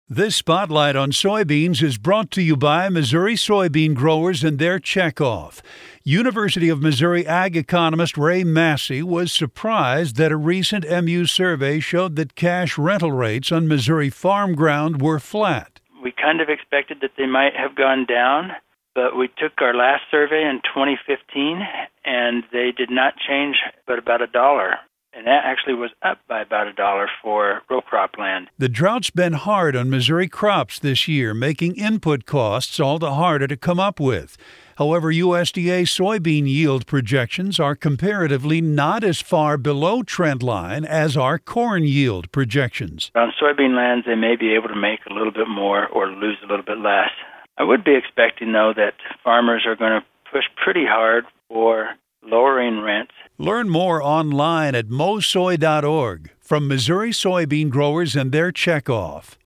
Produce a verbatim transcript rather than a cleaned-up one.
This spotlight on soybeans is brought to you by Missouri soybean growers and their checkoff. University of Missouri ag economist Ray Massey was surprised that a recent M U survey showed that cash rental rates on Missouri farm ground were flat. We kind of expected that they might have gone down, but we took our last survey in twenty fifteen, and they did not change but about a dollar. And that actually was up by about a dollar for row crop land. The drought's been hard on Missouri crops this year, making input costs all the harder to come up with. However, U S D A soybean yield projections are comparatively not as far below trend line as are corn yield projections. On soybean lands, they may be able to make a little bit more or lose a little bit less. I would be expecting, though, that farmers are going to push pretty hard for lowering rents. Learn more online at mosoy dot org from Missouri soybean growers and their checkoff.